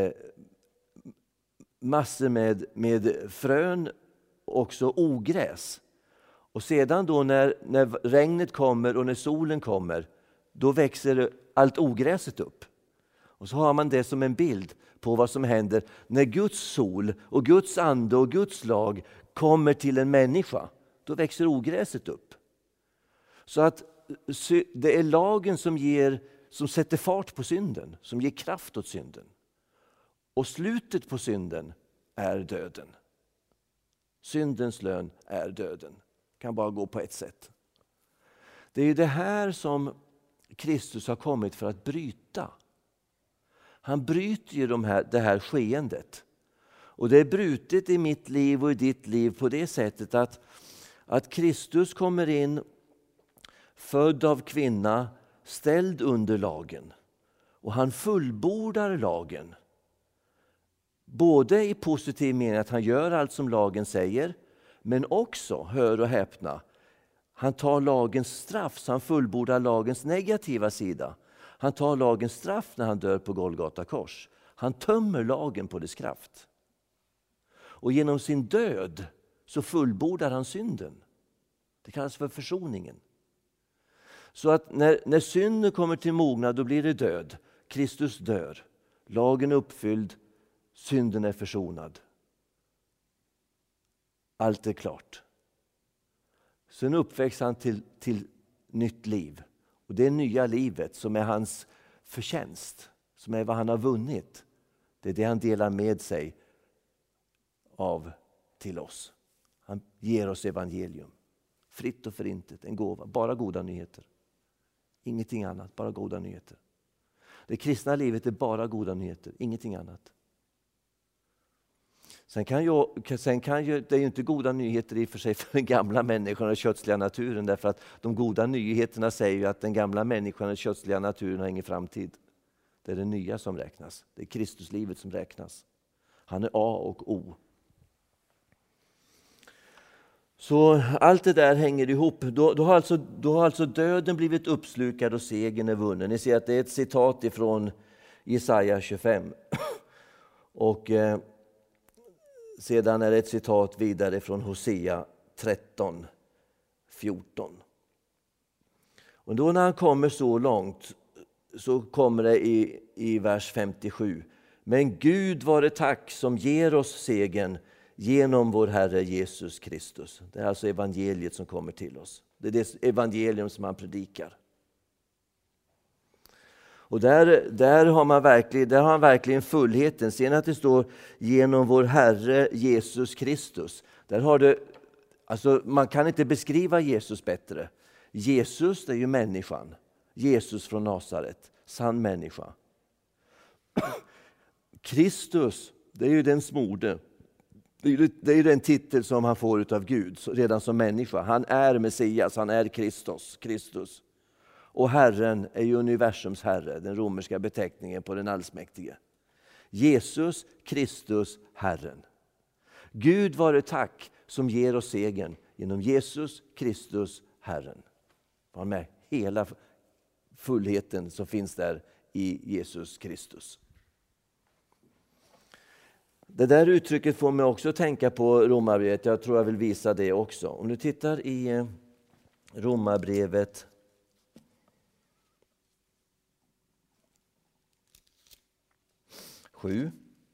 massor med frön, också ogräs. Och sedan då när regnet kommer och när solen kommer, då växer allt ogräset upp. Och så har man det som en bild på vad som händer när Guds sol och Guds ande och Guds lag kommer till en människa. Då växer ogräset upp. Så att det är lagen som sätter fart på synden, som ger kraft åt synden. Och slutet på synden är döden. Syndens lön är döden. Kan bara gå på ett sätt. Det är ju det här som Kristus har kommit för att bryta. Han bryter ju det här skeendet. Och det är brutet i mitt liv och i ditt liv på det sättet att Kristus kommer in, född av kvinna, ställd under lagen. Och han fullbordar lagen. Både i positiv mening att han gör allt som lagen säger, men också, hör och häpna, han tar lagens straff, så han fullbordar lagens negativa sida. Han tar lagens straff när han dör på Golgata kors. Han tömmer lagen på dess kraft. Och genom sin död så fullbordar han synden. Det kallas för försoningen. Så att när synden kommer till mognad, då blir det död. Kristus dör. Lagen är uppfylld. Synden är försonad. Allt är klart. Sen uppväcks han till nytt liv. Och det nya livet som är hans förtjänst, som är vad han har vunnit, det är det han delar med sig av till oss. Han ger oss evangelium. Fritt och förintet, en gåva. Bara goda nyheter. Ingenting annat, bara goda nyheter. Det kristna livet är bara goda nyheter, ingenting annat. Sen kan ju, det är ju inte goda nyheter i och för sig för den gamla människan och kötsliga naturen, därför att de goda nyheterna säger ju att den gamla människan och kötsliga naturen har ingen framtid. Det är det nya som räknas. Det är Kristuslivet som räknas. Han är A och O. Så allt det där hänger ihop. Då har alltså döden blivit uppslukad och segern är vunnen. Ni ser att det är ett citat ifrån Jesaja 25. Och sedan är det ett citat vidare från Hosea 13:14. Och då när han kommer så långt så kommer det i vers 57. Men Gud vare tack som ger oss segern genom vår Herre Jesus Kristus. Det är alltså evangeliet som kommer till oss. Det är det evangelium som han predikar. Och där har han verkligen fullheten. Sen att det står genom vår Herre Jesus Kristus. Där har det, alltså man kan inte beskriva Jesus bättre. Jesus, det är ju människan. Jesus från Nasaret, sann människa. Kristus, det är ju den smorde. Det är ju den titel som han får av Gud redan som människa. Han är Messias, han är Kristus. Och Herren är ju universums Herre, den romerska beteckningen på den allsmäktige. Jesus, Kristus, Herren. Gud vare tack som ger oss segern genom Jesus, Kristus, Herren. Var med hela fullheten som finns där i Jesus Kristus. Det där uttrycket får mig också tänka på Romarbrevet. Jag tror jag vill visa det också. Om du tittar i Romarbrevet 7.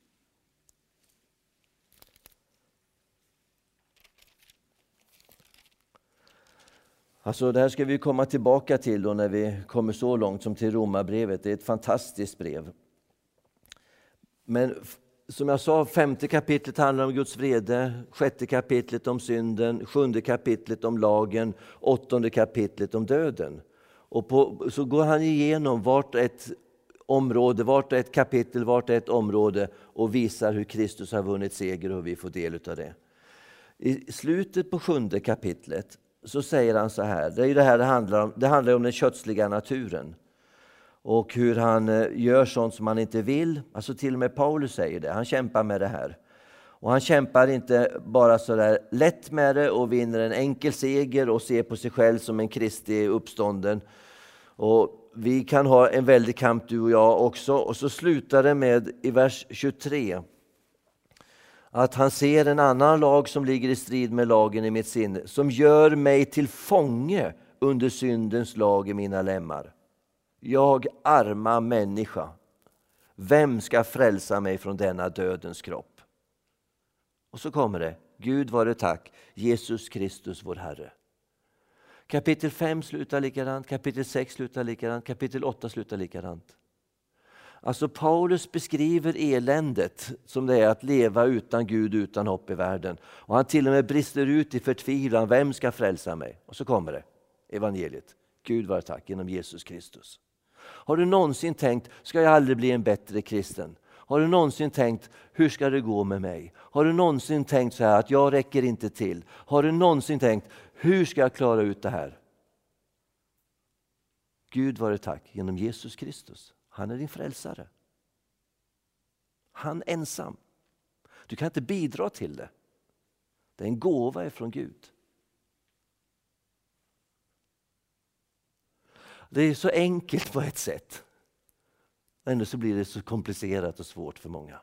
Alltså det här ska vi komma tillbaka till då när vi kommer så långt som till Romarbrevet. Det är ett fantastiskt brev. Men som jag sa, 5:e kapitlet handlar om Guds vrede, 6:e kapitlet om synden, 7:e kapitlet om lagen, 8:e kapitlet om döden. Och så går han igenom vart ett område, vart ett kapitel, vart ett område och visar hur Kristus har vunnit seger och hur vi får del av det. I slutet på 7:e kapitlet så säger han så här, det är ju det här det handlar om den kötsliga naturen. Och hur han gör sånt som han inte vill. Alltså till och med Paulus säger det. Han kämpar med det här. Och han kämpar inte bara så där lätt med det och vinner en enkel seger och ser på sig själv som en Kristi uppstånden. Och vi kan ha en väldig kamp du och jag också. Och så slutar det med i vers 23. Att han ser en annan lag som ligger i strid med lagen i mitt sinne. Som gör mig till fånge under syndens lag i mina lemmar. Jag arma människa, vem ska frälsa mig från denna dödens kropp? Och så kommer det, Gud vare tack, Jesus Kristus vår Herre. Kapitel 5 slutar likadant, kapitel 6 slutar likadant, kapitel 8 slutar likadant. Alltså Paulus beskriver eländet som det är att leva utan Gud, utan hopp i världen. Och han till och med brister ut i förtvivlan, vem ska frälsa mig? Och så kommer det, evangeliet, Gud vare tack genom Jesus Kristus. Har du någonsin tänkt, ska jag aldrig bli en bättre kristen? Har du någonsin tänkt, hur ska det gå med mig? Har du någonsin tänkt så här att jag räcker inte till? Har du någonsin tänkt, hur ska jag klara ut det här? Gud vare tack genom Jesus Kristus. Han är din frälsare. Han ensam. Du kan inte bidra till det. Det är en gåva ifrån Gud. Det är så enkelt på ett sätt. Ändå så blir det så komplicerat och svårt för många.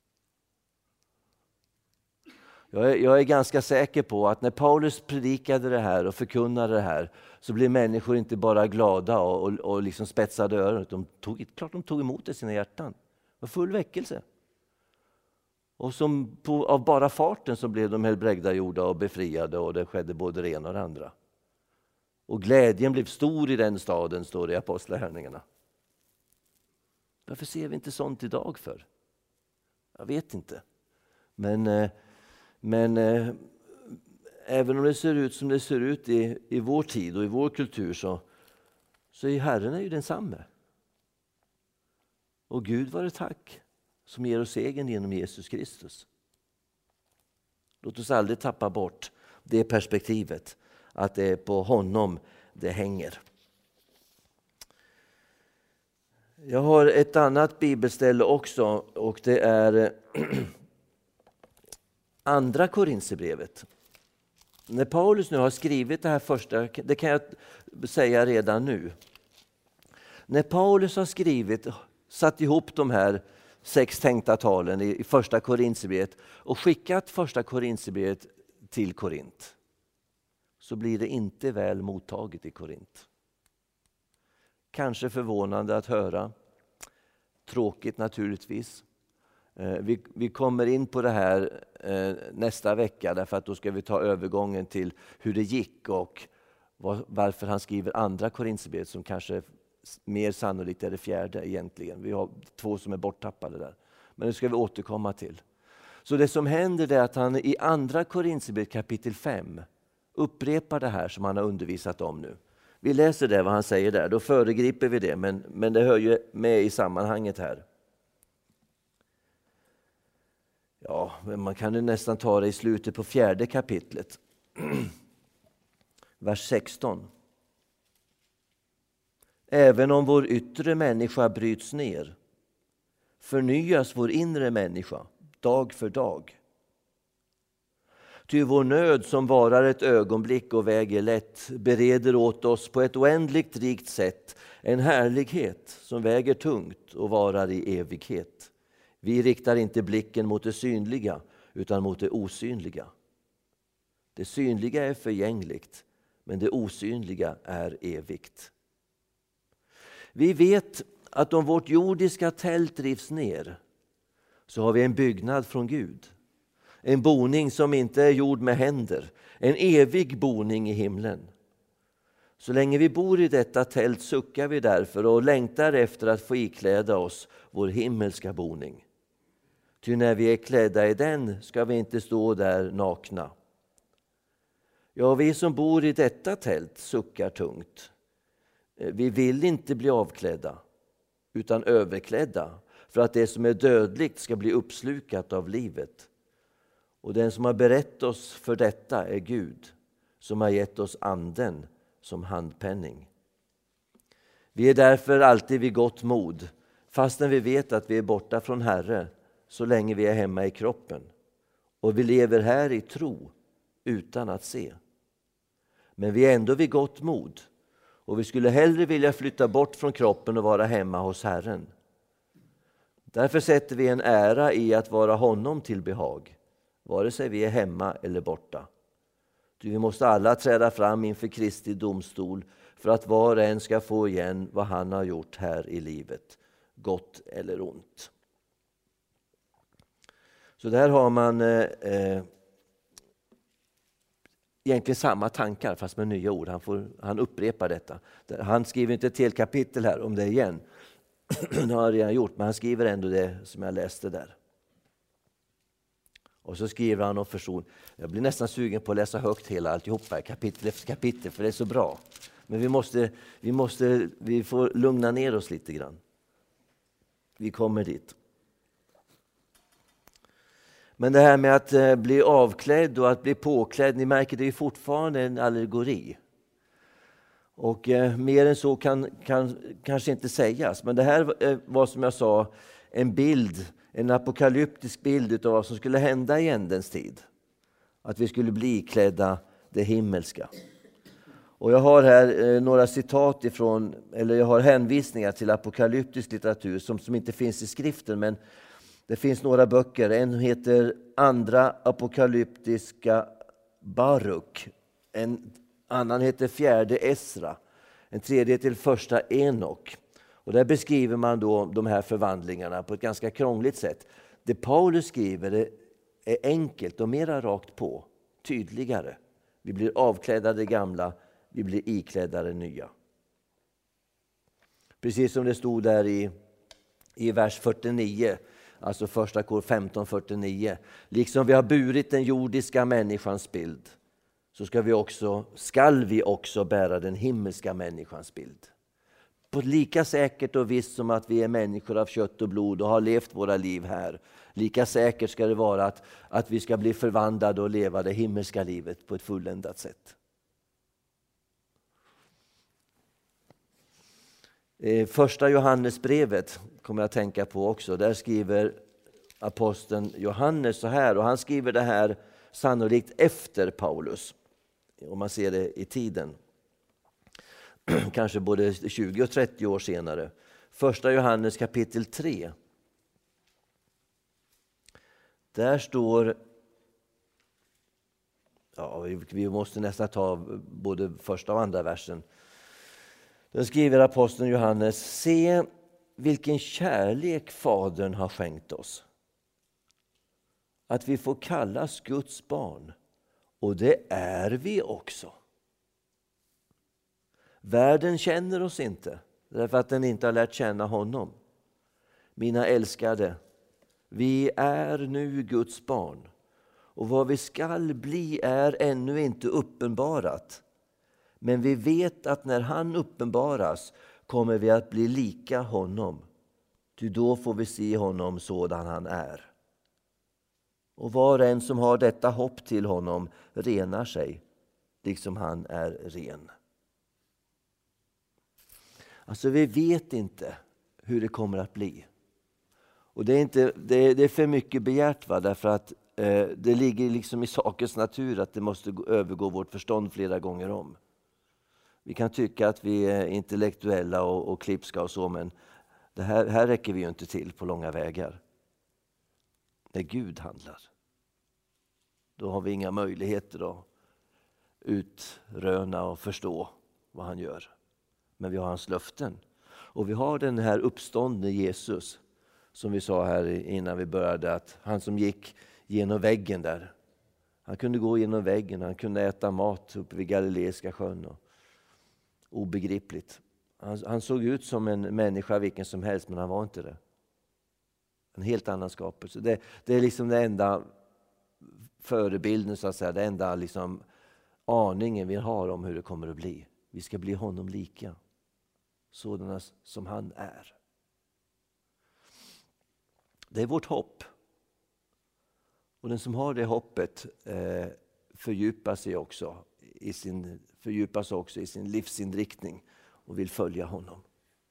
Jag är ganska säker på att när Paulus predikade det här och förkunnade det här så blev människor inte bara glada och liksom spetsade öron. Klart de tog emot det i sina hjärtan. Det var full väckelse. Och av bara farten så blev de helbrägdagjorda och befriade och det skedde både det ena och det andra. Och glädjen blev stor i den staden, står det i Apostlagärningarna. Varför ser vi inte sånt idag för? Jag vet inte. Men även om det ser ut som det ser ut i vår tid och i vår kultur så är Herren är ju densamme. Och Gud vare tack som ger oss segern genom Jesus Kristus. Låt oss aldrig tappa bort det perspektivet. Att det är på honom det hänger. Jag har ett annat bibelställe också och det är Andra Korinthierbrevet. När Paulus nu har skrivit det här första, det kan jag säga redan nu. När Paulus har satt ihop de här 6 tänkta talen i första Korinthierbrevet och skickat första Korinthierbrevet till Korint, så blir det inte väl mottaget i Korint. Kanske förvånande att höra. Tråkigt naturligtvis. Vi kommer in på det här nästa vecka, därför att då ska vi ta övergången till hur det gick och varför han skriver andra Korinthierbrevet, som kanske mer sannolikt är det 4:e egentligen. Vi har 2 som är borttappade där. Men det ska vi återkomma till. Så det som händer är att han i andra Korinthierbrevet kapitel 5 upprepar det här som han har undervisat om nu. Vi läser det, vad han säger där. Då föregriper vi det, men det hör ju med i sammanhanget här. Ja, men man kan ju nästan ta det i slutet på 4:e kapitlet. Vers 16. Även om vår yttre människa bryts ner, förnyas vår inre människa dag för dag. Ty vår nöd som varar ett ögonblick och väger lätt bereder åt oss på ett oändligt rikt sätt en härlighet som väger tungt och varar i evighet. Vi riktar inte blicken mot det synliga utan mot det osynliga. Det synliga är förgängligt, men det osynliga är evigt. Vi vet att om vårt jordiska tält rivs ner, så har vi en byggnad från Gud. En boning som inte är gjord med händer. En evig boning i himlen. Så länge vi bor i detta tält suckar vi därför och längtar efter att få ikläda oss vår himmelska boning. Ty när vi är klädda i den ska vi inte stå där nakna. Ja, vi som bor i detta tält suckar tungt. Vi vill inte bli avklädda, utan överklädda, för att det som är dödligt ska bli uppslukat av livet. Och den som har berett oss för detta är Gud, som har gett oss anden som handpenning. Vi är därför alltid vid gott mod, fastän vi vet att vi är borta från Herre, så länge vi är hemma i kroppen. Och vi lever här i tro, utan att se. Men vi är ändå vid gott mod, och vi skulle hellre vilja flytta bort från kroppen och vara hemma hos Herren. Därför sätter vi en ära i att vara honom till behag, vare sig vi är hemma eller borta. Vi måste alla träda fram inför Kristi domstol för att var och en ska få igen vad han har gjort här i livet, gott eller ont. Så där har man egentligen samma tankar fast med nya ord. Han upprepar detta. Han skriver inte ett helt kapitel här om det igen. Det har han redan gjort, men han skriver ändå det som jag läste där. Och så skriver han om förson. Jag blir nästan sugen på att läsa högt hela alltihopa, kapitel efter kapitel, för det är så bra. Men vi får lugna ner oss lite grann. Vi kommer dit. Men det här med att bli avklädd och att bli påklädd, ni märker det är fortfarande en allegori. Och mer än så kan kanske inte sägas. Men det här var, som jag sa, en bild, en apokalyptisk bild av vad som skulle hända i ändens tid. Att vi skulle bli iklädda det himmelska. Och jag har här några citat ifrån, eller jag har hänvisningar till apokalyptisk litteratur som inte finns i skriften, men det finns några böcker. En heter Andra apokalyptiska Baruk. En annan heter Fjärde Esra. En tredje till Första Enok. Och där beskriver man då de här förvandlingarna på ett ganska krångligt sätt. Det Paulus skriver är enkelt och mera rakt på. Tydligare. Vi blir avklädda det gamla. Vi blir iklädda det nya. Precis som det stod där i vers 49. Alltså första kor 15:49. Liksom vi har burit den jordiska människans bild, så skall vi också bära den himmelska människans bild. På lika säkert och visst som att vi är människor av kött och blod och har levt våra liv här, lika säkert ska det vara att vi ska bli förvandlade och leva det himmelska livet på ett fulländat sätt. Första Johannesbrevet kommer jag att tänka på också. Där skriver aposteln Johannes så här, och han skriver det här sannolikt efter Paulus. om man ser det i tiden. Kanske både 20 och 30 år senare. Första Johannes kapitel 3. Där står, vi måste nästan ta både första och andra versen. Där skriver aposteln Johannes: se vilken kärlek Fadern har skänkt oss, att vi får kallas Guds barn, och det är vi också. Världen känner oss inte, därför att den inte har lärt känna honom. Mina älskade, vi är nu Guds barn, och vad vi skall bli är ännu inte uppenbarat. Men vi vet att när han uppenbaras kommer vi att bli lika honom. Ty då får vi se honom sådan han är. Och var och en som har detta hopp till honom renar sig, liksom han är ren. Alltså vi vet inte hur det kommer att bli. Och det är för mycket begärt, därför att det ligger liksom i sakens natur att det måste övergå vårt förstånd flera gånger om. Vi kan tycka att vi är intellektuella och klipska och så, men det här räcker vi ju inte till på långa vägar. När Gud handlar, då har vi inga möjligheter att utröna och förstå vad han gör. Men vi har hans löften. Och vi har den här uppståndne Jesus, som vi sa här innan vi började, att han som gick genom väggen där. Han kunde gå genom väggen, han kunde äta mat uppe vid Galileiska sjön. Obegripligt. Han såg ut som en människa vilken som helst, men han var inte det. En helt annan skapelse. Det är liksom den enda förebilden, så att säga, det enda liksom aningen vi har om hur det kommer att bli. Vi ska bli honom lika, sådana som han är. Det är vårt hopp. Och den som har det hoppet fördjupas också i sin livsinriktning och vill följa honom.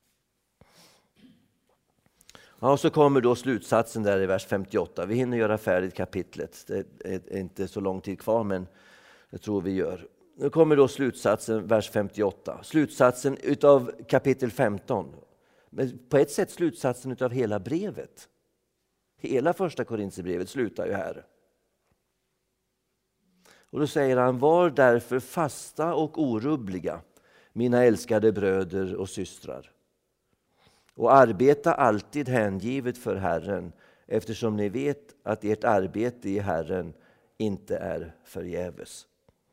Ja, och så kommer då slutsatsen där i vers 58. Vi hinner göra färdigt kapitlet. Det är inte så lång tid kvar, men jag tror vi gör. Nu kommer då slutsatsen, vers 58. Slutsatsen utav kapitel 15. Men på ett sätt slutsatsen utav hela brevet. Hela första Korinthierbrevet slutar ju här. Och då säger han: var därför fasta och orubbliga, mina älskade bröder och systrar. Och arbeta alltid hängivet för Herren, eftersom ni vet att ert arbete i Herren inte är förgäves.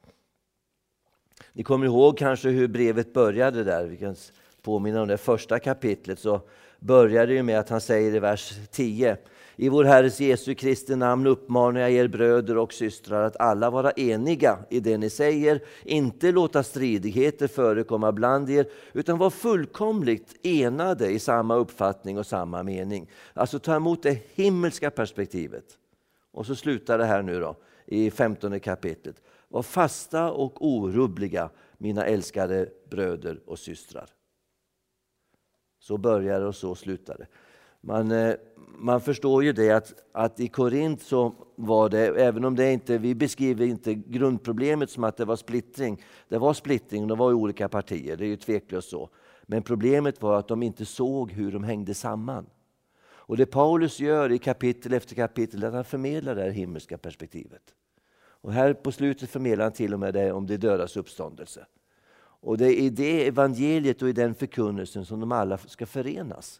Ni kommer ihåg kanske hur brevet började där. Vi kan påminna om det första kapitlet, så börjar det med att han säger i vers 10: i vår Herres Jesu Kristi namn uppmanar jag er bröder och systrar att alla vara eniga i det ni säger, inte låta stridigheter förekomma bland er, utan vara fullkomligt enade i samma uppfattning och samma mening. Alltså ta emot det himmelska perspektivet. Och så slutar det här nu då i 15 kapitlet. Var fasta och orubbliga, mina älskade bröder och systrar. Så börjar det och så slutar det. Man förstår ju det att i Korint så var det, även om det inte, vi beskriver inte grundproblemet som att det var splittring. Det var splittring, de var i olika partier, det är ju tveklöst så. Men problemet var att de inte såg hur de hängde samman. Och det Paulus gör i kapitel efter kapitel är att han förmedlar det här himmelska perspektivet. Och här på slutet förmedlar han till och med det om det dödas uppståndelse. Och det är i det evangeliet och i den förkunnelsen som de alla ska förenas.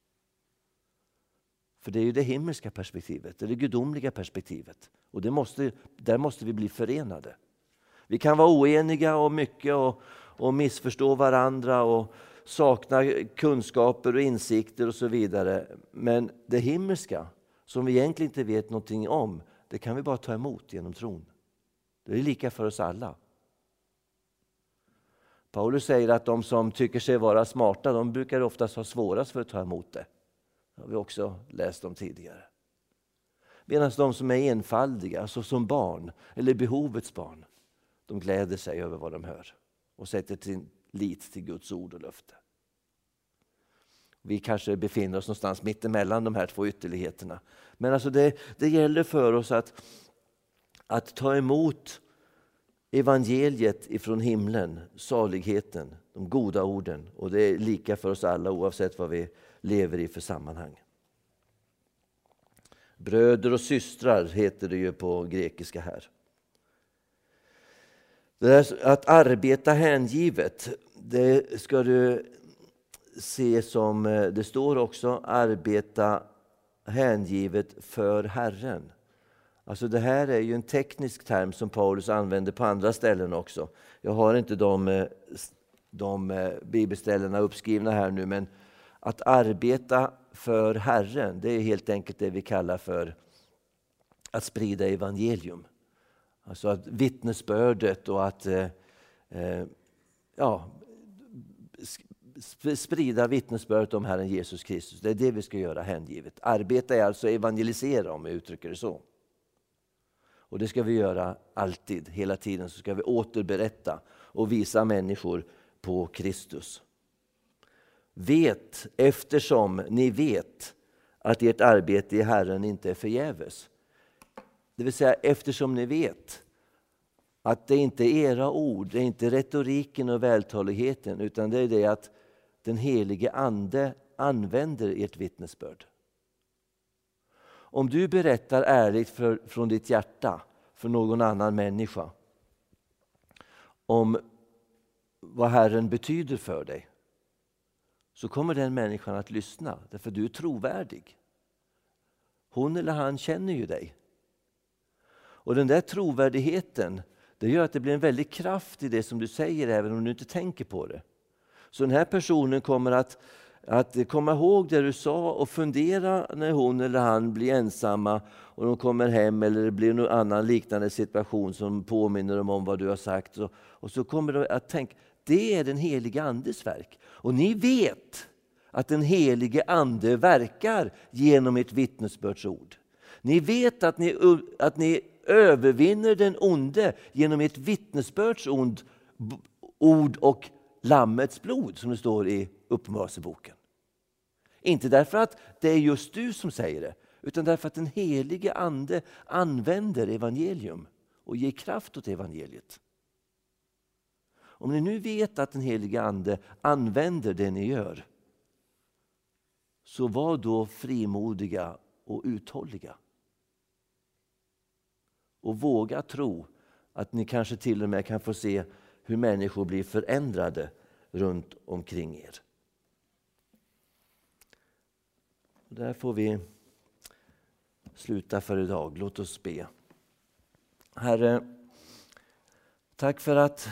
För det är ju det himmelska perspektivet, det är det gudomliga perspektivet. Och där måste vi bli förenade. Vi kan vara oeniga om mycket och missförstå varandra och sakna kunskaper och insikter och så vidare. Men det himmelska, som vi egentligen inte vet någonting om, det kan vi bara ta emot genom tron. Det är lika för oss alla. Paulus säger att de som tycker sig vara smarta, de brukar oftast ha svårast för att ta emot det. Det har vi också läst om tidigare. Medan de som är enfaldiga, alltså som barn eller behovets barn, de gläder sig över vad de hör och sätter sin lit till Guds ord och löfte. Vi kanske befinner oss någonstans mitt emellan de här två ytterligheterna. Men alltså det gäller för oss att ta emot evangeliet ifrån himlen, saligheten, de goda orden. Och det är lika för oss alla oavsett vad vi lever i för sammanhang. Bröder och systrar heter det ju på grekiska här. Det där, att arbeta hängivet, det ska du se som, det står också, arbeta hängivet för Herren. Alltså det här är ju en teknisk term som Paulus använder på andra ställen också. Jag har inte de bibelställena uppskrivna här nu, men att arbeta för Herren, det är helt enkelt det vi kallar för att sprida evangelium. Alltså att vittnesbördet och att sprida vittnesbördet om Herren Jesus Kristus. Det är det vi ska göra hängivet. Arbeta är alltså evangelisera, om jag uttrycker det så. Och det ska vi göra alltid, hela tiden. Så ska vi återberätta och visa människor på Kristus. Vet, eftersom ni vet att ert arbete i Herren inte är förgäves. Det vill säga eftersom ni vet att det inte är era ord, det är inte retoriken och vältaligheten, utan det är det att den helige Ande använder ert vittnesbörd. Om du berättar ärligt från ditt hjärta för någon annan människa om vad Herren betyder för dig, så kommer den människan att lyssna, därför du är trovärdig. Hon eller han känner ju dig. Och den där trovärdigheten, det gör att det blir en väldig kraft i det som du säger, även om du inte tänker på det. Så den här personen kommer att komma ihåg det du sa och fundera när hon eller han blir ensamma och de kommer hem, eller det blir någon annan liknande situation som påminner dem om vad du har sagt. Och så kommer de att tänka, det är den helige Andes verk. Och ni vet att den helige Ande verkar genom ett vittnesbördsord. Ni vet att ni övervinner den onde genom ett vittnesbördsord och lammets blod, som det står i Uppenbarelseboken. Inte därför att det är just du som säger det, utan därför att den helige Ande använder evangelium och ger kraft åt evangeliet. Om ni nu vet att den helige Ande använder det ni gör, så var då frimodiga och uthålliga. Och våga tro att ni kanske till och med kan få se hur människor blir förändrade runt omkring er. Där får vi sluta för idag. Låt oss be. Herre, tack för att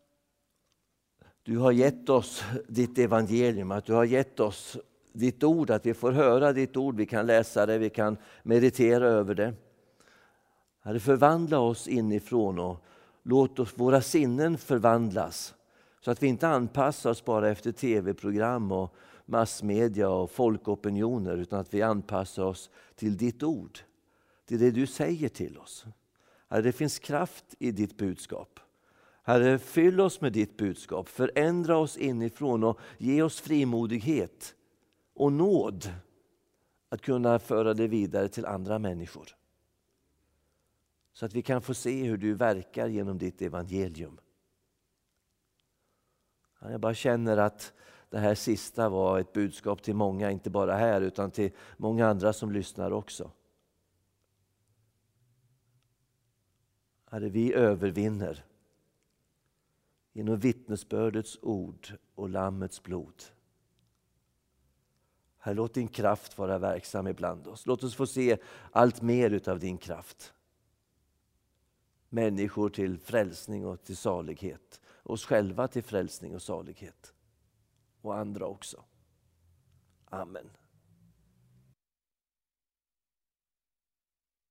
du har gett oss ditt evangelium, att du har gett oss ditt ord, att vi får höra ditt ord, vi kan läsa det, vi kan meditera över det. Herre, förvandla oss inifrån och låt oss våra sinnen förvandlas, så att vi inte anpassar oss bara efter tv-program och massmedia och folkopinioner, utan att vi anpassar oss till ditt ord, till det du säger till oss. Herre, det finns kraft i ditt budskap. Herre, fyll oss med ditt budskap, förändra oss inifrån och ge oss frimodighet och nåd att kunna föra det vidare till andra människor. Så att vi kan få se hur du verkar genom ditt evangelium. Jag bara känner att det här sista var ett budskap till många, inte bara här utan till många andra som lyssnar också. Herre, vi övervinner genom vittnesbördets ord och lammets blod. Herre, låt din kraft vara verksam ibland oss. Låt oss få se allt mer utav din kraft. Människor till frälsning och till salighet. Oss själva till frälsning och salighet. Och andra också. Amen.